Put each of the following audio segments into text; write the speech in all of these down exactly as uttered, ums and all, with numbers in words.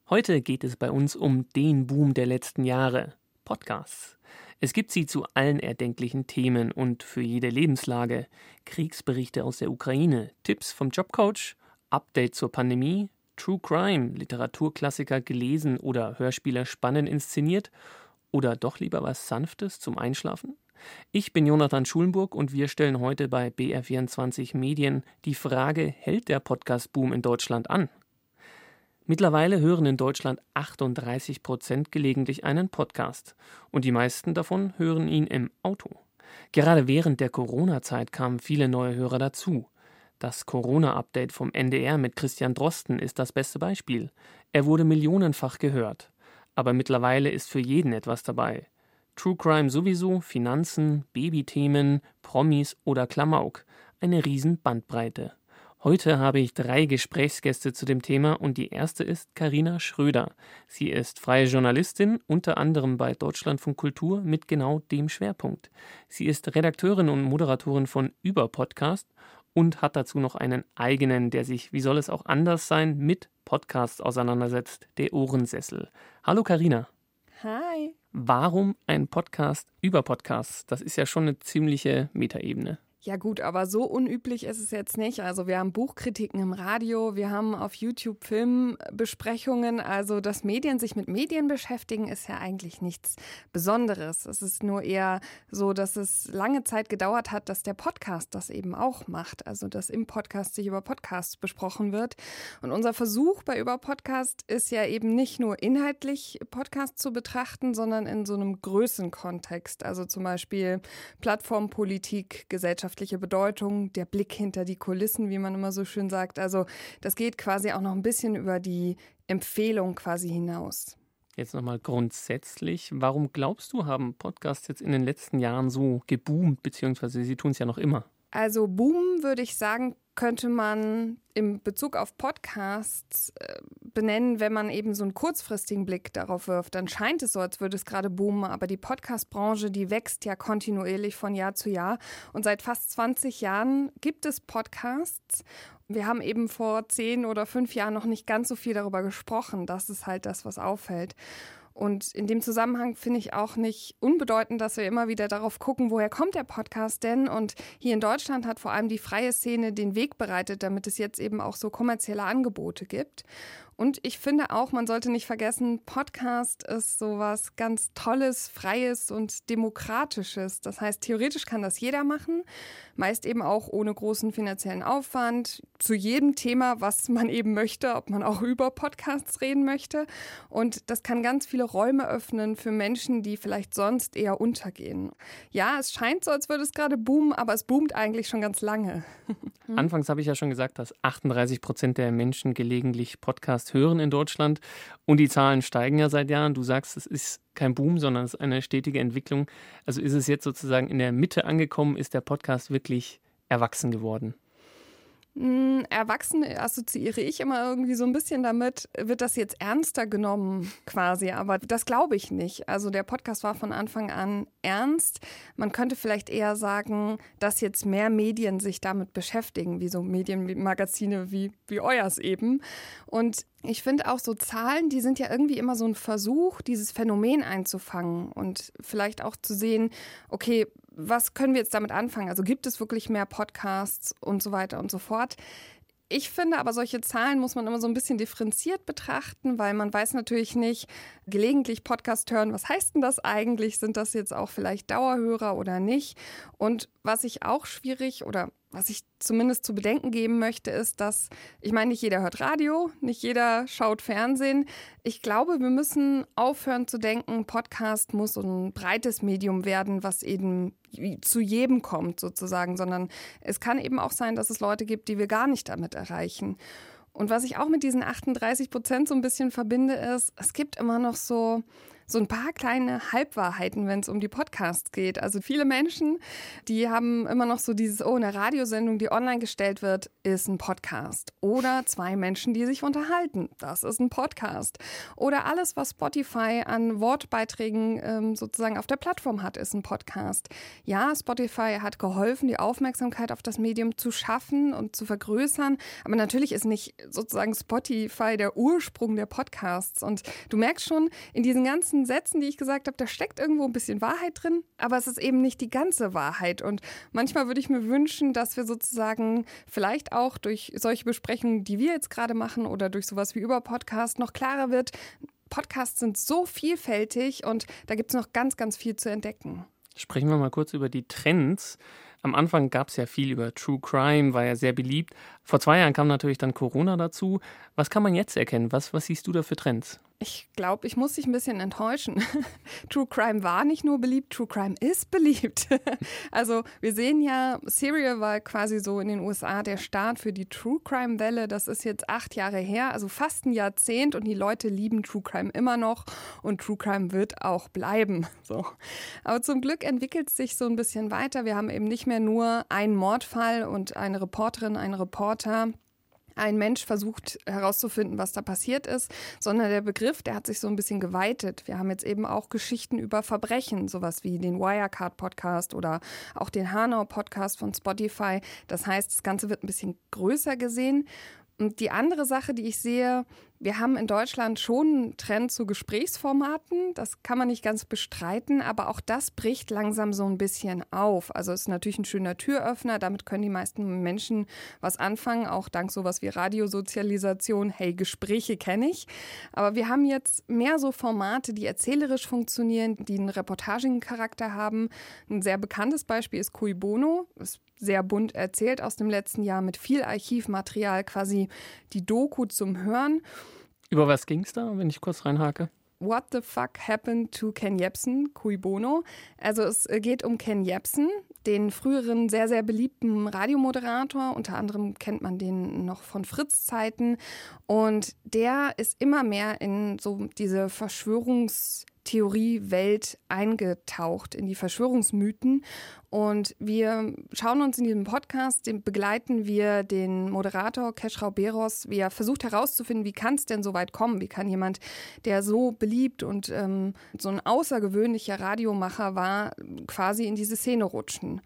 Heute geht es bei uns um den Boom der letzten Jahre, Podcasts. Es gibt sie zu allen erdenklichen Themen und für jede Lebenslage. Kriegsberichte aus der Ukraine, Tipps vom Jobcoach, Update zur Pandemie, True Crime, Literaturklassiker gelesen oder Hörspiele spannend inszeniert oder doch lieber was Sanftes zum Einschlafen? Ich bin Jonathan Schulenburg und wir stellen heute bei B R vierundzwanzig Medien die Frage, hält der Podcast-Boom in Deutschland an? Mittlerweile hören in Deutschland achtunddreißig Prozent gelegentlich einen Podcast und die meisten davon hören ihn im Auto. Gerade während der Corona-Zeit kamen viele neue Hörer dazu. Das Corona-Update vom N D R mit Christian Drosten ist das beste Beispiel. Er wurde millionenfach gehört. Aber mittlerweile ist für jeden etwas dabei. True Crime sowieso, Finanzen, Babythemen, Promis oder Klamauk. Eine riesen Bandbreite. Heute habe ich drei Gesprächsgäste zu dem Thema und die erste ist Carina Schröder. Sie ist freie Journalistin, unter anderem bei Deutschlandfunk Kultur mit genau dem Schwerpunkt. Sie ist Redakteurin und Moderatorin von Über Podcast und hat dazu noch einen eigenen, der sich, wie soll es auch anders sein, mit Podcasts auseinandersetzt, der Ohrensessel. Hallo Carina. Hi. Warum ein Podcast über Podcasts? Das ist ja schon eine ziemliche Metaebene. Ja gut, aber so unüblich ist es jetzt nicht. Also wir haben Buchkritiken im Radio, wir haben auf YouTube Filmbesprechungen. Also dass Medien sich mit Medien beschäftigen, ist ja eigentlich nichts Besonderes. Es ist nur eher so, dass es lange Zeit gedauert hat, dass der Podcast das eben auch macht. Also dass im Podcast sich über Podcasts besprochen wird. Und unser Versuch bei Über Podcast ist ja eben nicht nur inhaltlich Podcasts zu betrachten, sondern in so einem Größenkontext. Also zum Beispiel Plattformpolitik, Gesellschaft, Bedeutung, der Blick hinter die Kulissen, wie man immer so schön sagt. Also das geht quasi auch noch ein bisschen über die Empfehlung quasi hinaus. Jetzt nochmal grundsätzlich, warum glaubst du, haben Podcasts jetzt in den letzten Jahren so geboomt, beziehungsweise sie tun es ja noch immer? Also Boom, würde ich sagen, könnte man in Bezug auf Podcasts äh, benennen, wenn man eben so einen kurzfristigen Blick darauf wirft. Dann scheint es so, als würde es gerade boomen, aber die Podcast-Branche, die wächst ja kontinuierlich von Jahr zu Jahr. Und seit fast zwanzig Jahren gibt es Podcasts. Wir haben eben vor zehn oder fünf Jahren noch nicht ganz so viel darüber gesprochen. Das ist halt das, was auffällt. Und in dem Zusammenhang finde ich auch nicht unbedeutend, dass wir immer wieder darauf gucken, woher kommt der Podcast denn? Und hier in Deutschland hat vor allem die freie Szene den Weg bereitet, damit es jetzt eben auch so kommerzielle Angebote gibt. Und ich finde auch, man sollte nicht vergessen, Podcast ist sowas ganz Tolles, Freies und Demokratisches. Das heißt, theoretisch kann das jeder machen, meist eben auch ohne großen finanziellen Aufwand, zu jedem Thema, was man eben möchte, ob man auch über Podcasts reden möchte. Und das kann ganz viele Räume öffnen für Menschen, die vielleicht sonst eher untergehen. Ja, es scheint so, als würde es gerade boomen, aber es boomt eigentlich schon ganz lange. Anfangs habe ich ja schon gesagt, dass achtunddreißig Prozent der Menschen gelegentlich Podcasts hören in Deutschland und die Zahlen steigen ja seit Jahren. Du sagst, es ist kein Boom, sondern es ist eine stetige Entwicklung. Also ist es jetzt sozusagen in der Mitte angekommen, ist der Podcast wirklich erwachsen geworden? Erwachsen assoziiere ich immer irgendwie so ein bisschen damit, wird das jetzt ernster genommen quasi, aber das glaube ich nicht. Also der Podcast war von Anfang an ernst. Man könnte vielleicht eher sagen, dass jetzt mehr Medien sich damit beschäftigen, wie so Medienmagazine wie, wie euers eben. Und ich finde auch so Zahlen, die sind ja irgendwie immer so ein Versuch, dieses Phänomen einzufangen und vielleicht auch zu sehen, okay, was können wir jetzt damit anfangen? Also gibt es wirklich mehr Podcasts und so weiter und so fort? Ich finde aber, solche Zahlen muss man immer so ein bisschen differenziert betrachten, weil man weiß natürlich nicht, gelegentlich Podcast hören, was heißt denn das eigentlich? Sind das jetzt auch vielleicht Dauerhörer oder nicht? Und was ich auch schwierig oder was ich zumindest zu bedenken geben möchte, ist, dass, ich meine, nicht jeder hört Radio, nicht jeder schaut Fernsehen. Ich glaube, wir müssen aufhören zu denken, Podcast muss so ein breites Medium werden, was eben zu jedem kommt sozusagen, sondern es kann eben auch sein, dass es Leute gibt, die wir gar nicht damit erreichen. Und was ich auch mit diesen achtunddreißig Prozent so ein bisschen verbinde, ist, es gibt immer noch so so ein paar kleine Halbwahrheiten, wenn es um die Podcasts geht. Also viele Menschen, die haben immer noch so dieses, oh, eine Radiosendung, die online gestellt wird, ist ein Podcast. Oder zwei Menschen, die sich unterhalten, das ist ein Podcast. Oder alles, was Spotify an Wortbeiträgen ähm, sozusagen auf der Plattform hat, ist ein Podcast. Ja, Spotify hat geholfen, die Aufmerksamkeit auf das Medium zu schaffen und zu vergrößern. Aber natürlich ist nicht sozusagen Spotify der Ursprung der Podcasts. Und du merkst schon, in diesen ganzen Sätzen, die ich gesagt habe, da steckt irgendwo ein bisschen Wahrheit drin, aber es ist eben nicht die ganze Wahrheit. Und manchmal würde ich mir wünschen, dass wir sozusagen vielleicht auch durch solche Besprechungen, die wir jetzt gerade machen oder durch sowas wie über Podcast noch klarer wird, Podcasts sind so vielfältig und da gibt es noch ganz, ganz viel zu entdecken. Sprechen wir mal kurz über die Trends. Am Anfang gab es ja viel über True Crime, war ja sehr beliebt. Vor zwei Jahren kam natürlich dann Corona dazu. Was kann man jetzt erkennen? Was, was siehst du da für Trends? Ich glaube, ich muss dich ein bisschen enttäuschen. True Crime war nicht nur beliebt, True Crime ist beliebt. Also wir sehen ja, Serial war quasi so in den U S A der Start für die True Crime-Welle. Das ist jetzt acht Jahre her, also fast ein Jahrzehnt und die Leute lieben True Crime immer noch und True Crime wird auch bleiben. So. Aber zum Glück entwickelt es sich so ein bisschen weiter. Wir haben eben nicht mehr nur einen Mordfall und eine Reporterin, einen Reporter, ein Mensch versucht herauszufinden, was da passiert ist, sondern der Begriff, der hat sich so ein bisschen geweitet. Wir haben jetzt eben auch Geschichten über Verbrechen, sowas wie den Wirecard-Podcast oder auch den Hanau-Podcast von Spotify. Das heißt, das Ganze wird ein bisschen größer gesehen. Und die andere Sache, die ich sehe, wir haben in Deutschland schon einen Trend zu Gesprächsformaten. Das kann man nicht ganz bestreiten, aber auch das bricht langsam so ein bisschen auf. Also es ist natürlich ein schöner Türöffner. Damit können die meisten Menschen was anfangen, auch dank sowas wie Radiosozialisation. Hey, Gespräche kenne ich. Aber wir haben jetzt mehr so Formate, die erzählerisch funktionieren, die einen reportagigen Charakter haben. Ein sehr bekanntes Beispiel ist Cui Bono. Das ist sehr bunt erzählt aus dem letzten Jahr mit viel Archivmaterial, quasi die Doku zum Hören. Über was ging es da, wenn ich kurz reinhake? What the fuck happened to Ken Jebsen, Cui Bono? Also es geht um Ken Jebsen, den früheren sehr, sehr beliebten Radiomoderator. Unter anderem kennt man den noch von Fritz-Zeiten. Und der ist immer mehr in so diese Verschwörungstheorie-Welt eingetaucht, in die Verschwörungsmythen. Und wir schauen uns in diesem Podcast, den begleiten wir den Moderator Keschrau Beros, wie er versucht herauszufinden, wie kann es denn so weit kommen? Wie kann jemand, der so beliebt und ähm, so ein außergewöhnlicher Radiomacher war, quasi in diese Szene rutschen?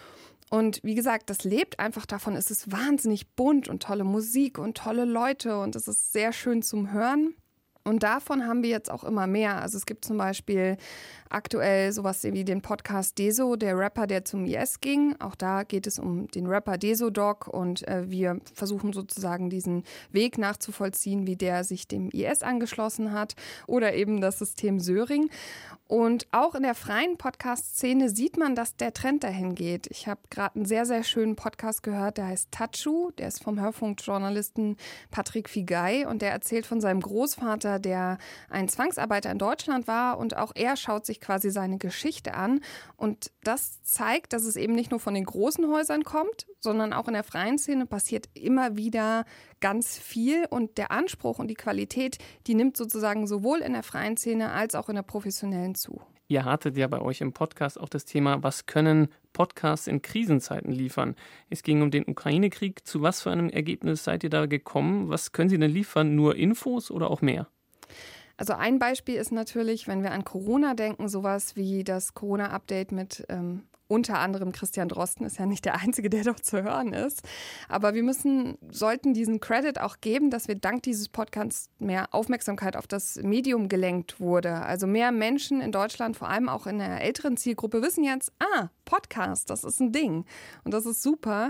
Und wie gesagt, das lebt einfach davon, es ist wahnsinnig bunt und tolle Musik und tolle Leute und es ist sehr schön zum Hören. Und davon haben wir jetzt auch immer mehr. Also es gibt zum Beispiel aktuell sowas wie den Podcast Deso, der Rapper, der zum I S ging. Auch da geht es um den Rapper Deso-Doc und äh, wir versuchen sozusagen diesen Weg nachzuvollziehen, wie der sich dem I S angeschlossen hat oder eben das System Söring. Und auch in der freien Podcast-Szene sieht man, dass der Trend dahin geht. Ich habe gerade einen sehr, sehr schönen Podcast gehört, der heißt Tatschu. Der ist vom Hörfunkjournalisten Patrick Figay und der erzählt von seinem Großvater, der ein Zwangsarbeiter in Deutschland war und auch er schaut sich quasi seine Geschichte an und das zeigt, dass es eben nicht nur von den großen Häusern kommt, sondern auch in der freien Szene passiert immer wieder ganz viel und der Anspruch und die Qualität, die nimmt sozusagen sowohl in der freien Szene als auch in der professionellen zu. Ihr hattet ja bei euch im Podcast auch das Thema, was können Podcasts in Krisenzeiten liefern? Es ging um den Ukraine-Krieg. Zu was für einem Ergebnis seid ihr da gekommen? Was können Sie denn liefern? Nur Infos oder auch mehr? Also ein Beispiel ist natürlich, wenn wir an Corona denken, sowas wie das Corona-Update mit ähm, unter anderem Christian Drosten, ist ja nicht der Einzige, der dort zu hören ist. Aber wir müssen, sollten diesen Credit auch geben, dass wir dank dieses Podcasts mehr Aufmerksamkeit auf das Medium gelenkt wurde. Also mehr Menschen in Deutschland, vor allem auch in der älteren Zielgruppe, wissen jetzt, ah, Podcast, das ist ein Ding. Und das ist super.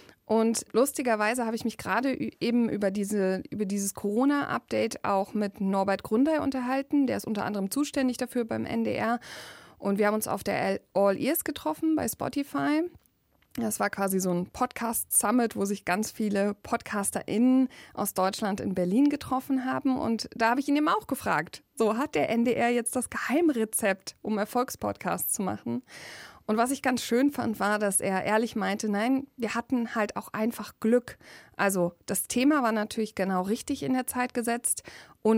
Und lustigerweise habe ich mich gerade eben über diese über dieses Corona-Update auch mit Norbert Grundei unterhalten. Der ist unter anderem zuständig dafür beim N D R. Und wir haben uns auf der All Ears getroffen bei Spotify. Das war quasi so ein Podcast-Summit, wo sich ganz viele PodcasterInnen aus Deutschland in Berlin getroffen haben. Und da habe ich ihn eben auch gefragt, so hat der N D R jetzt das Geheimrezept, um Erfolgspodcasts zu machen? Und was ich ganz schön fand, war, dass er ehrlich meinte, nein, wir hatten halt auch einfach Glück. Also das Thema war natürlich genau richtig in der Zeit gesetzt und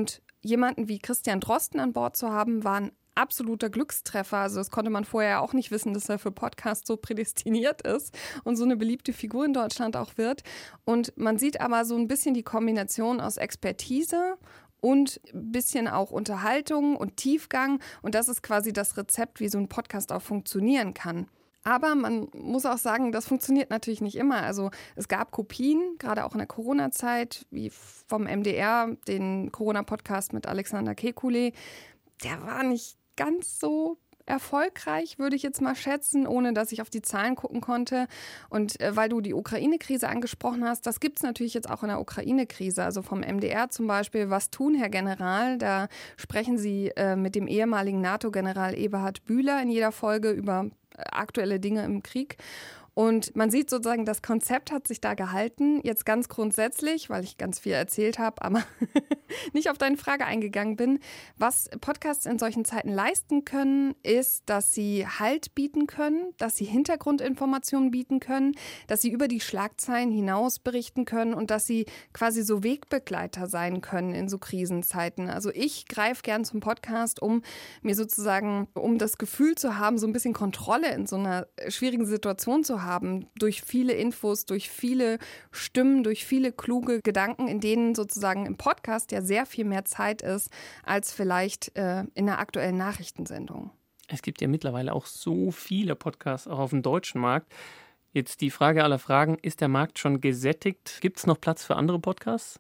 jemanden wie Christian Drosten an Bord zu haben, war ein absoluter Glückstreffer. Also das konnte man vorher ja auch nicht wissen, dass er für Podcasts so prädestiniert ist und so eine beliebte Figur in Deutschland auch wird. Und man sieht aber so ein bisschen die Kombination aus Expertise und ein bisschen auch Unterhaltung und Tiefgang. Und das ist quasi das Rezept, wie so ein Podcast auch funktionieren kann. Aber man muss auch sagen, das funktioniert natürlich nicht immer. Also es gab Kopien, gerade auch in der Corona-Zeit, wie vom M D R, den Corona-Podcast mit Alexander Kekulé. Der war nicht ganz so erfolgreich, würde ich jetzt mal schätzen, ohne dass ich auf die Zahlen gucken konnte. Und äh, weil du die Ukraine-Krise angesprochen hast, das gibt es natürlich jetzt auch in der Ukraine-Krise. Also vom M D R zum Beispiel, was tun, Herr General? Da sprechen Sie äh, mit dem ehemaligen NATO-General Eberhard Bühler in jeder Folge über äh, aktuelle Dinge im Krieg. Und man sieht sozusagen, das Konzept hat sich da gehalten. Jetzt ganz grundsätzlich, weil ich ganz viel erzählt habe, aber nicht auf deine Frage eingegangen bin. Was Podcasts in solchen Zeiten leisten können, ist, dass sie Halt bieten können, dass sie Hintergrundinformationen bieten können, dass sie über die Schlagzeilen hinaus berichten können und dass sie quasi so Wegbegleiter sein können in so Krisenzeiten. Also ich greife gern zum Podcast, um mir sozusagen, um das Gefühl zu haben, so ein bisschen Kontrolle in so einer schwierigen Situation zu haben. haben, durch viele Infos, durch viele Stimmen, durch viele kluge Gedanken, in denen sozusagen im Podcast ja sehr viel mehr Zeit ist, als vielleicht äh, in der aktuellen Nachrichtensendung. Es gibt ja mittlerweile auch so viele Podcasts, auch auf dem deutschen Markt. Jetzt die Frage aller Fragen, ist der Markt schon gesättigt? Gibt es noch Platz für andere Podcasts?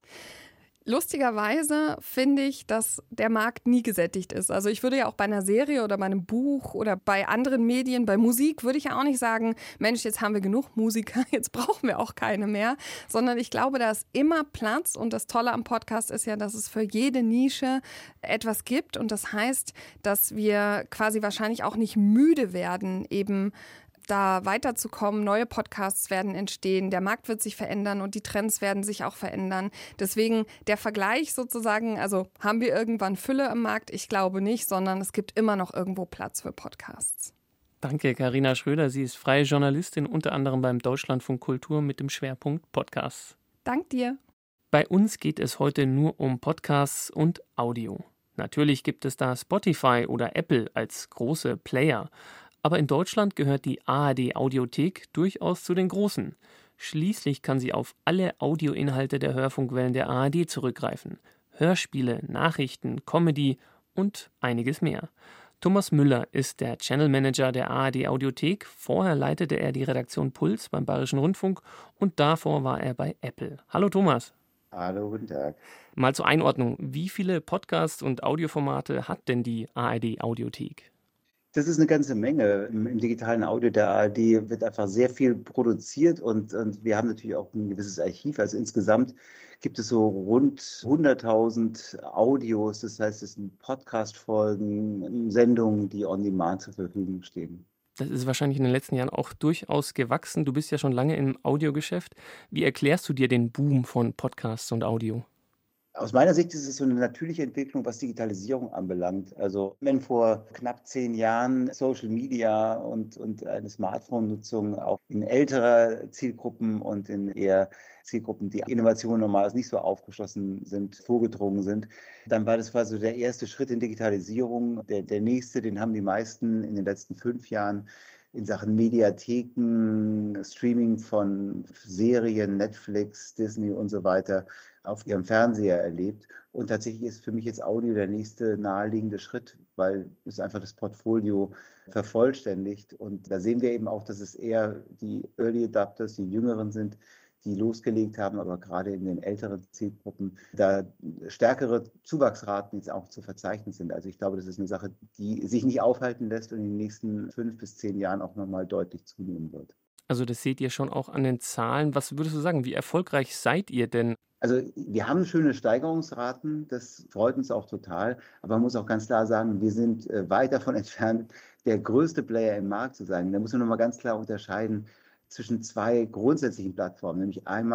Lustigerweise finde ich, dass der Markt nie gesättigt ist. Also ich würde ja auch bei einer Serie oder bei einem Buch oder bei anderen Medien, bei Musik, würde ich ja auch nicht sagen, Mensch, jetzt haben wir genug Musiker, jetzt brauchen wir auch keine mehr. Sondern ich glaube, da ist immer Platz und das Tolle am Podcast ist ja, dass es für jede Nische etwas gibt. Und das heißt, dass wir quasi wahrscheinlich auch nicht müde werden, eben da weiterzukommen. Neue Podcasts werden entstehen, der Markt wird sich verändern und die Trends werden sich auch verändern. Deswegen der Vergleich sozusagen, also haben wir irgendwann Fülle im Markt? Ich glaube nicht, sondern es gibt immer noch irgendwo Platz für Podcasts. Danke, Carina Schröder. Sie ist freie Journalistin, unter anderem beim Deutschlandfunk Kultur mit dem Schwerpunkt Podcasts. Dank dir. Bei uns geht es heute nur um Podcasts und Audio. Natürlich gibt es da Spotify oder Apple als große Player. Aber in Deutschland gehört die A R D-Audiothek durchaus zu den Großen. Schließlich kann sie auf alle Audioinhalte der Hörfunkwellen der A R D zurückgreifen. Hörspiele, Nachrichten, Comedy und einiges mehr. Thomas Müller ist der Channel Manager der A R D-Audiothek. Vorher leitete er die Redaktion Puls beim Bayerischen Rundfunk und davor war er bei Apple. Hallo Thomas. Hallo, guten Tag. Mal zur Einordnung. Wie viele Podcasts und Audioformate hat denn die A R D-Audiothek? Das ist eine ganze Menge. Im, im digitalen Audio der A R D wird einfach sehr viel produziert und, und wir haben natürlich auch ein gewisses Archiv. Also insgesamt gibt es so rund hunderttausend Audios, das heißt, es sind Podcast-Folgen, Sendungen, die on demand zur Verfügung stehen. Das ist wahrscheinlich in den letzten Jahren auch durchaus gewachsen. Du bist ja schon lange im Audiogeschäft. Wie erklärst du dir den Boom von Podcasts und Audio? Aus meiner Sicht ist es so eine natürliche Entwicklung, was Digitalisierung anbelangt. Also wenn vor knapp zehn Jahren Social Media und, und eine Smartphone-Nutzung auch in älterer Zielgruppen und in eher Zielgruppen, die Innovationen normalerweise nicht so aufgeschlossen sind, vorgedrungen sind, dann war das quasi der erste Schritt in Digitalisierung. Der, der nächste, den haben die meisten in den letzten fünf Jahren in Sachen Mediatheken, Streaming von Serien, Netflix, Disney und so weiter auf ihrem Fernseher erlebt. Und tatsächlich ist für mich jetzt Audio der nächste naheliegende Schritt, weil es einfach das Portfolio vervollständigt. Und da sehen wir eben auch, dass es eher die Early Adapters, die Jüngeren sind, die losgelegt haben, aber gerade in den älteren Zielgruppen da stärkere Zuwachsraten jetzt auch zu verzeichnen sind. Also ich glaube, das ist eine Sache, die sich nicht aufhalten lässt und in den nächsten fünf bis zehn Jahren auch nochmal deutlich zunehmen wird. Also das seht ihr schon auch an den Zahlen. Was würdest du sagen, wie erfolgreich seid ihr denn? Also wir haben schöne Steigerungsraten, das freut uns auch total, aber man muss auch ganz klar sagen, wir sind weit davon entfernt, der größte Player im Markt zu sein. Da muss man nochmal ganz klar unterscheiden zwischen zwei grundsätzlichen Plattformen, nämlich einmal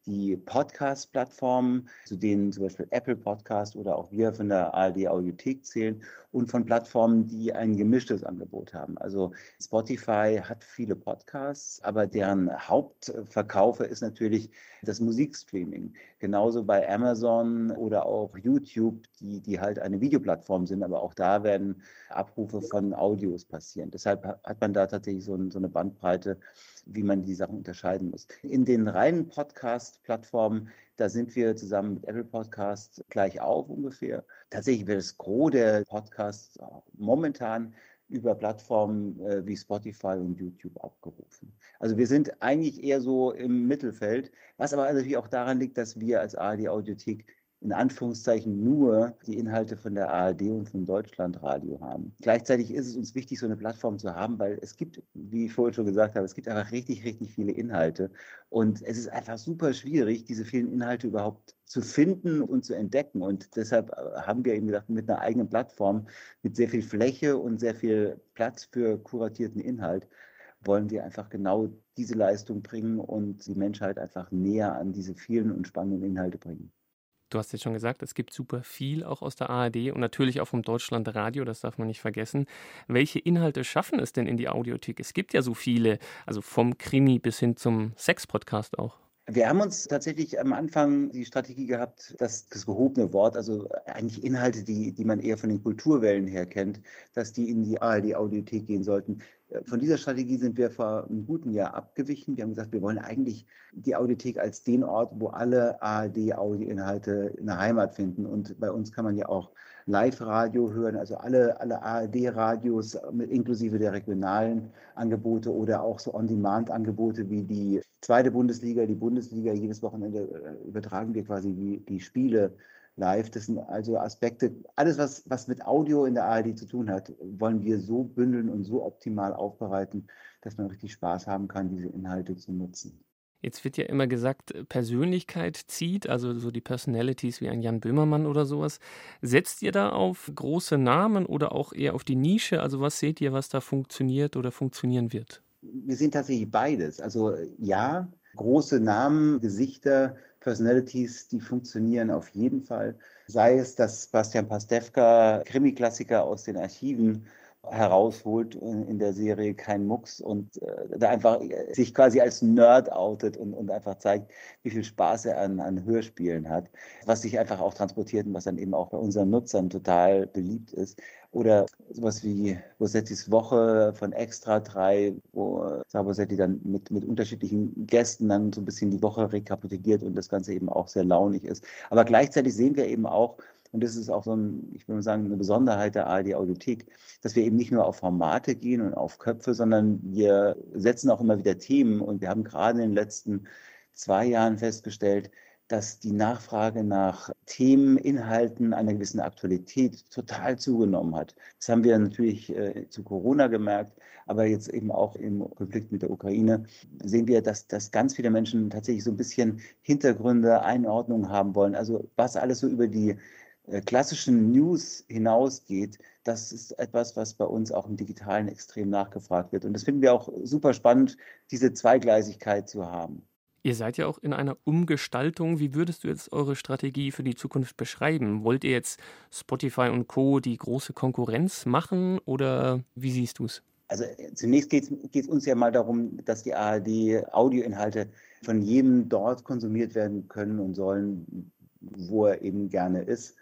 die Podcast-Plattformen, zu denen zum Beispiel Apple Podcast oder auch wir von der A R D Audiothek zählen, und von Plattformen, die ein gemischtes Angebot haben. Also Spotify hat viele Podcasts, aber deren Hauptverkaufe ist natürlich das Musikstreaming. Genauso bei Amazon oder auch YouTube, die, die halt eine Videoplattform sind, aber auch da werden Abrufe von Audios passieren. Deshalb hat man da tatsächlich so, ein, so eine Bandbreite, wie man die Sachen unterscheiden muss. In den reinen Podcast-Plattformen, da sind wir zusammen mit Apple Podcasts gleich auf ungefähr. Tatsächlich wird das Gros der Podcasts momentan über Plattformen äh, wie Spotify und YouTube abgerufen. Also wir sind eigentlich eher so im Mittelfeld, was aber natürlich auch daran liegt, dass wir als A R D Audiothek in Anführungszeichen nur die Inhalte von der A R D und von Deutschlandradio haben. Gleichzeitig ist es uns wichtig, so eine Plattform zu haben, weil es gibt, wie ich vorhin schon gesagt habe, es gibt einfach richtig, richtig viele Inhalte. Und es ist einfach super schwierig, diese vielen Inhalte überhaupt zu finden und zu entdecken. Und deshalb haben wir eben gedacht, mit einer eigenen Plattform, mit sehr viel Fläche und sehr viel Platz für kuratierten Inhalt, wollen wir einfach genau diese Leistung bringen und die Menschheit einfach näher an diese vielen und spannenden Inhalte bringen. Du hast jetzt schon gesagt, es gibt super viel auch aus der A R D und natürlich auch vom Deutschlandradio, das darf man nicht vergessen. Welche Inhalte schaffen es denn in die Audiothek? Es gibt ja so viele, also vom Krimi bis hin zum Sex-Podcast auch. Wir haben uns tatsächlich am Anfang die Strategie gehabt, dass das gehobene Wort, also eigentlich Inhalte, die, die man eher von den Kulturwellen her kennt, dass die in die A R D-Audiothek gehen sollten. Von dieser Strategie sind wir vor einem guten Jahr abgewichen. Wir haben gesagt, wir wollen eigentlich die Audiothek als den Ort, wo alle A R D-Audioinhalte eine Heimat finden. Und bei uns kann man ja auch Live-Radio hören, also alle, alle A R D-Radios inklusive der regionalen Angebote oder auch so On-Demand-Angebote wie die zweite Bundesliga, die Bundesliga. Jedes Wochenende übertragen wir quasi die, die Spiele live. Das sind also Aspekte, alles was, was mit Audio in der A R D zu tun hat, wollen wir so bündeln und so optimal aufbereiten, dass man richtig Spaß haben kann, diese Inhalte zu nutzen. Jetzt wird ja immer gesagt, Persönlichkeit zieht, also so die Personalities wie ein Jan Böhmermann oder sowas. Setzt ihr da auf große Namen oder auch eher auf die Nische? Also was seht ihr, was da funktioniert oder funktionieren wird? Wir sehen tatsächlich beides. Also ja, große Namen, Gesichter, Personalities, die funktionieren auf jeden Fall. Sei es, dass Bastian Pastewka Krimi-Klassiker aus den Archiven herausholt in der Serie Kein Mucks und äh, da einfach sich quasi als Nerd outet und, und einfach zeigt, wie viel Spaß er an, an Hörspielen hat, was sich einfach auch transportiert und was dann eben auch bei unseren Nutzern total beliebt ist. Oder sowas wie Bosettis Woche von Extra drei, wo Sarah Bosetti dann mit, mit unterschiedlichen Gästen dann so ein bisschen die Woche rekapituliert und das Ganze eben auch sehr launig ist. Aber gleichzeitig sehen wir eben auch, und das ist auch so ein, ich würde mal sagen, eine Besonderheit der A R D Audiothek, dass wir eben nicht nur auf Formate gehen und auf Köpfe, sondern wir setzen auch immer wieder Themen. Und wir haben gerade in den letzten zwei Jahren festgestellt, dass die Nachfrage nach Themen, Inhalten einer gewissen Aktualität total zugenommen hat. Das haben wir natürlich äh, zu Corona gemerkt, aber jetzt eben auch im Konflikt mit der Ukraine sehen wir, dass, dass ganz viele Menschen tatsächlich so ein bisschen Hintergründe, Einordnungen haben wollen. Also was alles so über die klassischen News hinausgeht, das ist etwas, was bei uns auch im Digitalen extrem nachgefragt wird. Und das finden wir auch super spannend, diese Zweigleisigkeit zu haben. Ihr seid ja auch in einer Umgestaltung. Wie würdest du jetzt eure Strategie für die Zukunft beschreiben? Wollt ihr jetzt Spotify und Co. die große Konkurrenz machen oder wie siehst du es? Also zunächst geht es uns ja mal darum, dass die A R D Audioinhalte von jedem dort konsumiert werden können und sollen, wo er eben gerne ist.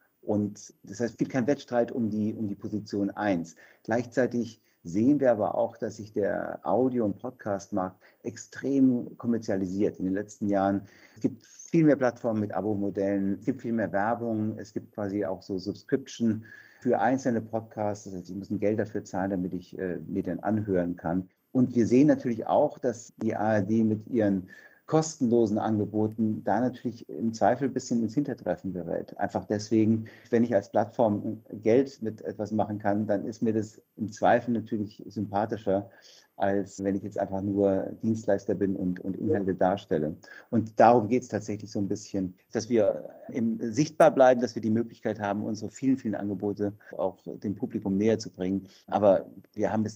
Und das heißt, es gibt keinen Wettstreit um die, um die Position eins. Gleichzeitig sehen wir aber auch, dass sich der Audio- und Podcast-Markt extrem kommerzialisiert in den letzten Jahren. Es gibt viel mehr Plattformen mit Abo-Modellen, es gibt viel mehr Werbung, es gibt quasi auch so Subscription für einzelne Podcasts. Das heißt, ich muss ein Geld dafür zahlen, damit ich äh, mir den anhören kann. Und wir sehen natürlich auch, dass die A R D mit ihren kostenlosen Angeboten da natürlich im Zweifel ein bisschen ins Hintertreffen gerät. Einfach deswegen, wenn ich als Plattform Geld mit etwas machen kann, dann ist mir das im Zweifel natürlich sympathischer, als wenn ich jetzt einfach nur Dienstleister bin und, und Inhalte darstelle. Und darum geht es tatsächlich so ein bisschen, dass wir im, sichtbar bleiben, dass wir die Möglichkeit haben, unsere vielen, vielen Angebote auch dem Publikum näher zu bringen. Aber wir haben es nicht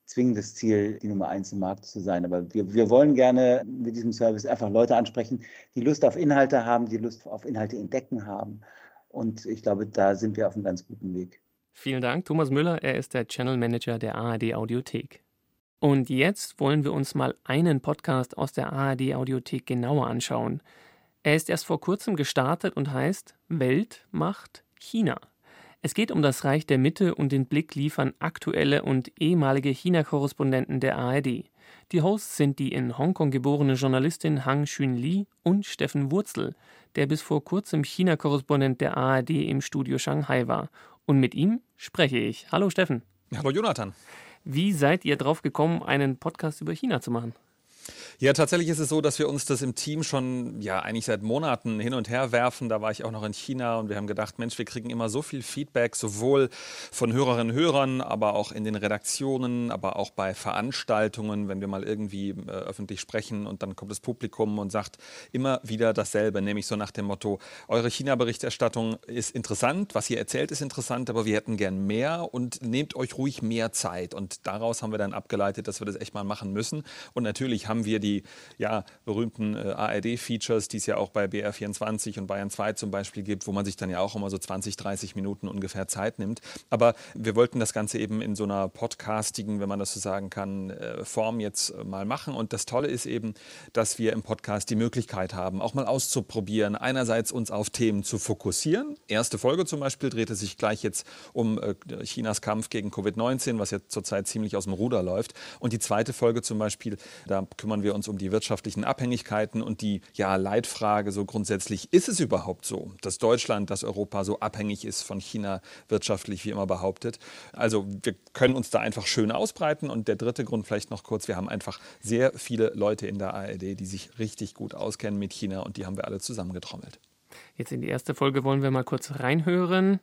zwingendes Ziel, die Nummer eins im Markt zu sein. Aber wir, wir wollen gerne mit diesem Service einfach Leute ansprechen, die Lust auf Inhalte haben, die Lust auf Inhalte entdecken haben. Und ich glaube, da sind wir auf einem ganz guten Weg. Vielen Dank, Thomas Müller. Er ist der Channel Manager der A R D Audiothek. Und jetzt wollen wir uns mal einen Podcast aus der A R D Audiothek genauer anschauen. Er ist erst vor kurzem gestartet und heißt Welt macht China. Es geht um das Reich der Mitte und den Blick liefern aktuelle und ehemalige China-Korrespondenten der A R D. Die Hosts sind die in Hongkong geborene Journalistin Hang Xun-Li und Steffen Wurzel, der bis vor kurzem China-Korrespondent der A R D im Studio Shanghai war. Und mit ihm spreche ich. Hallo Steffen. Hallo Jonathan. Wie seid ihr drauf gekommen, einen Podcast über China zu machen? Ja, tatsächlich ist es so, dass wir uns das im Team schon ja eigentlich seit Monaten hin und her werfen. Da war ich auch noch in China und wir haben gedacht, Mensch, wir kriegen immer so viel Feedback, sowohl von Hörerinnen und Hörern, aber auch in den Redaktionen, aber auch bei Veranstaltungen, wenn wir mal irgendwie äh, öffentlich sprechen und dann kommt das Publikum und sagt immer wieder dasselbe, nämlich so nach dem Motto, eure China-Berichterstattung ist interessant, was ihr erzählt ist interessant, aber wir hätten gern mehr und nehmt euch ruhig mehr Zeit. Und daraus haben wir dann abgeleitet, dass wir das echt mal machen müssen. Und natürlich haben wir die die ja, berühmten äh, A R D-Features, die es ja auch bei B R vierundzwanzig und Bayern zwei zum Beispiel gibt, wo man sich dann ja auch immer so zwanzig, dreißig Minuten ungefähr Zeit nimmt. Aber wir wollten das Ganze eben in so einer podcastigen, wenn man das so sagen kann, äh, Form jetzt äh, mal machen. Und das Tolle ist eben, dass wir im Podcast die Möglichkeit haben, auch mal auszuprobieren, einerseits uns auf Themen zu fokussieren. Erste Folge zum Beispiel drehte sich gleich jetzt um äh, Chinas Kampf gegen Covid neunzehn, was jetzt zurzeit ziemlich aus dem Ruder läuft. Und die zweite Folge zum Beispiel, da kümmern wir uns um die wirtschaftlichen Abhängigkeiten und die ja, Leitfrage so grundsätzlich, ist es überhaupt so, dass Deutschland, dass Europa so abhängig ist von China wirtschaftlich, wie immer behauptet. Also wir können uns da einfach schön ausbreiten und der dritte Grund vielleicht noch kurz, wir haben einfach sehr viele Leute in der A R D, die sich richtig gut auskennen mit China und die haben wir alle zusammengetrommelt. Jetzt in die erste Folge wollen wir mal kurz reinhören.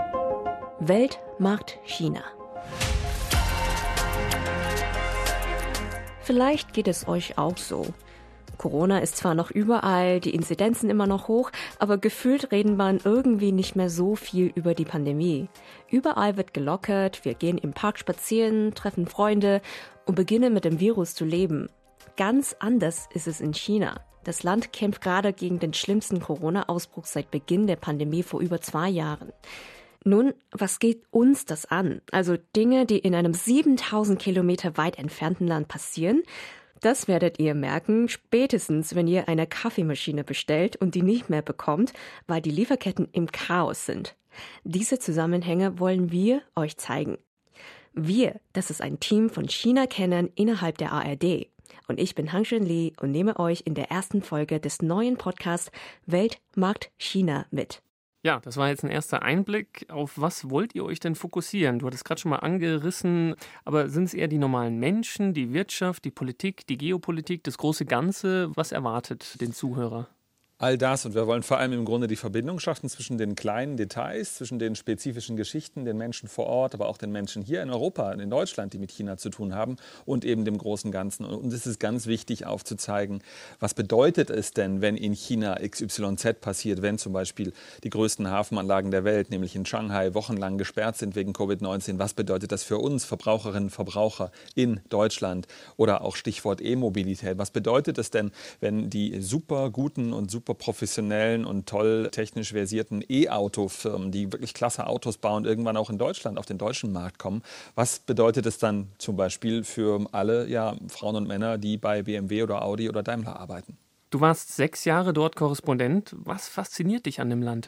Welt macht China. Vielleicht geht es euch auch so. Corona ist zwar noch überall, die Inzidenzen immer noch hoch, aber gefühlt reden man irgendwie nicht mehr so viel über die Pandemie. Überall wird gelockert, wir gehen im Park spazieren, treffen Freunde und beginnen mit dem Virus zu leben. Ganz anders ist es in China. Das Land kämpft gerade gegen den schlimmsten Corona-Ausbruch seit Beginn der Pandemie vor über zwei Jahren. Nun, was geht uns das an? Also Dinge, die in einem siebentausend Kilometer weit entfernten Land passieren, das werdet ihr merken, spätestens, wenn ihr eine Kaffeemaschine bestellt und die nicht mehr bekommt, weil die Lieferketten im Chaos sind. Diese Zusammenhänge wollen wir euch zeigen. Wir, das ist ein Team von China-Kennern innerhalb der A R D. Und ich bin Hang Xun-Li und nehme euch in der ersten Folge des neuen Podcasts Welt macht China mit. Ja, das war jetzt ein erster Einblick. Auf was wollt ihr euch denn fokussieren? Du hattest gerade schon mal angerissen, aber sind es eher die normalen Menschen, die Wirtschaft, die Politik, die Geopolitik, das große Ganze? Was erwartet den Zuhörer? All das und wir wollen vor allem im Grunde die Verbindung schaffen zwischen den kleinen Details, zwischen den spezifischen Geschichten, den Menschen vor Ort, aber auch den Menschen hier in Europa, in Deutschland, die mit China zu tun haben und eben dem großen Ganzen. Und es ist ganz wichtig aufzuzeigen, was bedeutet es denn, wenn in China X Y Z passiert, wenn zum Beispiel die größten Hafenanlagen der Welt, nämlich in Shanghai, wochenlang gesperrt sind wegen Covid neunzehn. Was bedeutet das für uns, Verbraucherinnen und Verbraucher in Deutschland? Oder auch Stichwort E-Mobilität. Was bedeutet es denn, wenn die super guten und super professionellen und toll technisch versierten E-Auto-Firmen, die wirklich klasse Autos bauen, irgendwann auch in Deutschland auf den deutschen Markt kommen? Was bedeutet es dann zum Beispiel für alle ja, Frauen und Männer, die bei B M W oder Audi oder Daimler arbeiten? Du warst sechs Jahre dort Korrespondent. Was fasziniert dich an dem Land?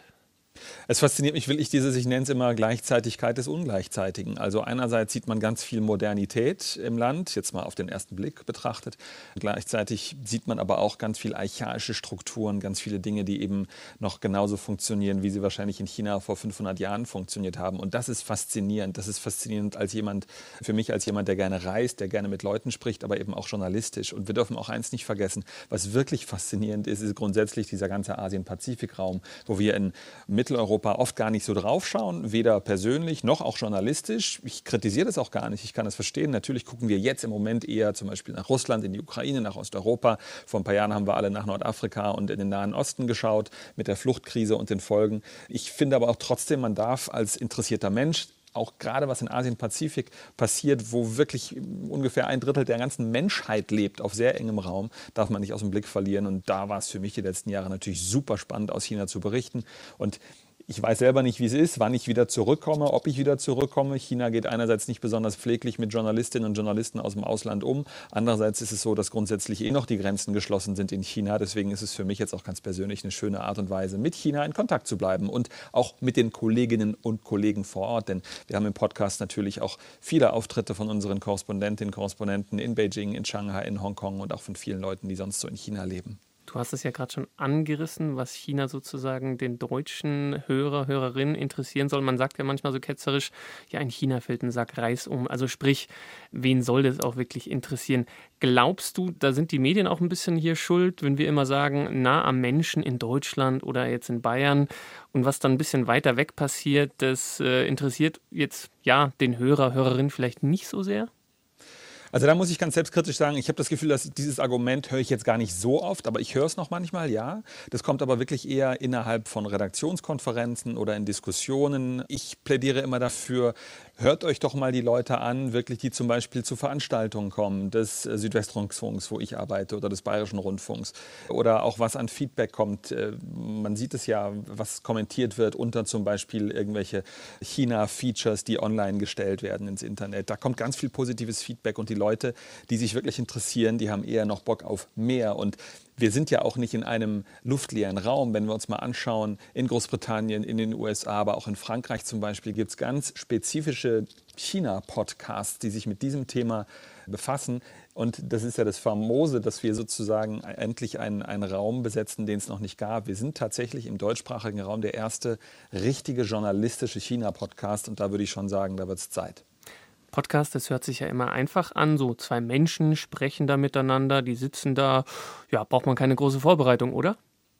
Es fasziniert mich wirklich diese, ich nenne es immer Gleichzeitigkeit des Ungleichzeitigen. Also einerseits sieht man ganz viel Modernität im Land, jetzt mal auf den ersten Blick betrachtet. Gleichzeitig sieht man aber auch ganz viel archaische Strukturen, ganz viele Dinge, die eben noch genauso funktionieren, wie sie wahrscheinlich in China vor fünfhundert Jahren funktioniert haben. Und das ist faszinierend. Das ist faszinierend als jemand, für mich als jemand, der gerne reist, der gerne mit Leuten spricht, aber eben auch journalistisch. Und wir dürfen auch eins nicht vergessen, was wirklich faszinierend ist, ist grundsätzlich dieser ganze Asien-Pazifik-Raum, wo wir in Mitteleuropa oft gar nicht so draufschauen, weder persönlich noch auch journalistisch. Ich kritisiere das auch gar nicht, ich kann das verstehen. Natürlich gucken wir jetzt im Moment eher zum Beispiel nach Russland, in die Ukraine, nach Osteuropa. Vor ein paar Jahren haben wir alle nach Nordafrika und in den Nahen Osten geschaut mit der Fluchtkrise und den Folgen. Ich finde aber auch trotzdem, man darf als interessierter Mensch auch gerade was in Asien-Pazifik passiert, wo wirklich ungefähr ein Drittel der ganzen Menschheit lebt, auf sehr engem Raum, darf man nicht aus dem Blick verlieren. Und da war es für mich die letzten Jahre natürlich super spannend, aus China zu berichten. Und ich weiß selber nicht, wie es ist, wann ich wieder zurückkomme, ob ich wieder zurückkomme. China geht einerseits nicht besonders pfleglich mit Journalistinnen und Journalisten aus dem Ausland um. Andererseits ist es so, dass grundsätzlich eh noch die Grenzen geschlossen sind in China. Deswegen ist es für mich jetzt auch ganz persönlich eine schöne Art und Weise, mit China in Kontakt zu bleiben und auch mit den Kolleginnen und Kollegen vor Ort. Denn wir haben im Podcast natürlich auch viele Auftritte von unseren Korrespondentinnen und Korrespondenten in Beijing, in Shanghai, in Hongkong und auch von vielen Leuten, die sonst so in China leben. Du hast es ja gerade schon angerissen, was China sozusagen den deutschen Hörer, Hörerinnen interessieren soll. Man sagt ja manchmal so ketzerisch, ja, in China fällt ein Sack Reis um. Also sprich, wen soll das auch wirklich interessieren? Glaubst du, da sind die Medien auch ein bisschen hier schuld, wenn wir immer sagen, nah am Menschen in Deutschland oder jetzt in Bayern und was dann ein bisschen weiter weg passiert, das äh, interessiert jetzt ja den Hörer, Hörerin vielleicht nicht so sehr? Also da muss ich ganz selbstkritisch sagen, ich habe das Gefühl, dass dieses Argument höre ich jetzt gar nicht so oft, aber ich höre es noch manchmal, ja. Das kommt aber wirklich eher innerhalb von Redaktionskonferenzen oder in Diskussionen. Ich plädiere immer dafür, hört euch doch mal die Leute an, wirklich, die zum Beispiel zu Veranstaltungen kommen, des Südwestrundfunks, wo ich arbeite, oder des Bayerischen Rundfunks. Oder auch was an Feedback kommt. Man sieht es ja, was kommentiert wird unter zum Beispiel irgendwelche China-Features, die online gestellt werden ins Internet. Da kommt ganz viel positives Feedback und die Leute, die sich wirklich interessieren, die haben eher noch Bock auf mehr. Und wir sind ja auch nicht in einem luftleeren Raum. Wenn wir uns mal anschauen, in Großbritannien, in den U S A, aber auch in Frankreich zum Beispiel, gibt es ganz spezifische China-Podcasts, die sich mit diesem Thema befassen. Und das ist ja das Famose, dass wir sozusagen endlich einen, einen Raum besetzen, den es noch nicht gab. Wir sind tatsächlich im deutschsprachigen Raum der erste richtige journalistische China-Podcast. Und da würde ich schon sagen, da wird es Zeit. Podcast, das hört sich ja immer einfach an. So zwei Menschen sprechen da miteinander, die sitzen da. Ja, braucht man keine große Vorbereitung, oder?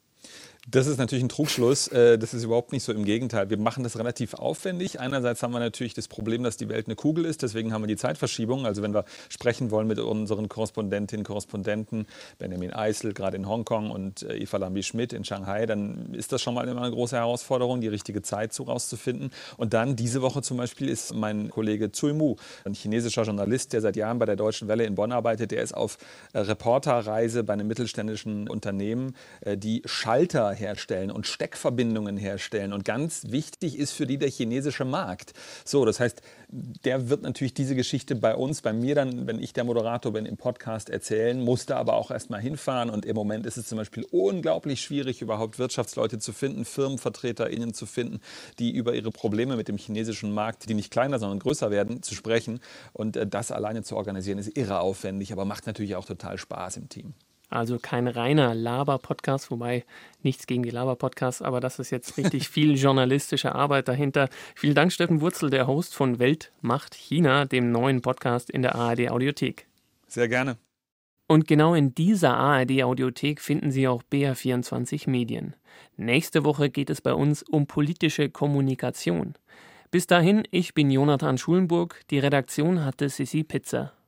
Das ist natürlich ein Trugschluss. Das ist überhaupt nicht so, im Gegenteil. Wir machen das relativ aufwendig. Einerseits haben wir natürlich das Problem, dass die Welt eine Kugel ist. Deswegen haben wir die Zeitverschiebung. Also wenn wir sprechen wollen mit unseren Korrespondentinnen und Korrespondenten, Benjamin Eisel gerade in Hongkong und Eva Lambi-Schmidt in Shanghai, dann ist das schon mal immer eine große Herausforderung, die richtige Zeit so rauszufinden. Und dann diese Woche zum Beispiel ist mein Kollege Cui Mu, ein chinesischer Journalist, der seit Jahren bei der Deutschen Welle in Bonn arbeitet. Der ist auf Reporterreise bei einem mittelständischen Unternehmen, die Schalter herstellen und Steckverbindungen herstellen. Und ganz wichtig ist für die der chinesische Markt. So, das heißt, der wird natürlich diese Geschichte bei uns, bei mir dann, wenn ich der Moderator bin, im Podcast erzählen, musste aber auch erst mal hinfahren. Und im Moment ist es zum Beispiel unglaublich schwierig, überhaupt Wirtschaftsleute zu finden, FirmenvertreterInnen zu finden, die über ihre Probleme mit dem chinesischen Markt, die nicht kleiner, sondern größer werden, zu sprechen. Und das alleine zu organisieren, ist irre aufwendig, aber macht natürlich auch total Spaß im Team. Also kein reiner Laber-Podcast, wobei nichts gegen die Laber-Podcasts, aber das ist jetzt richtig viel journalistische Arbeit dahinter. Vielen Dank, Steffen Wurzel, der Host von Welt macht China, dem neuen Podcast in der A R D-Audiothek. Sehr gerne. Und genau in dieser A R D-Audiothek finden Sie auch B R vierundzwanzig Medien. Nächste Woche geht es bei uns um politische Kommunikation. Bis dahin, ich bin Jonathan Schulenburg, die Redaktion hatte Sissi Pitzer.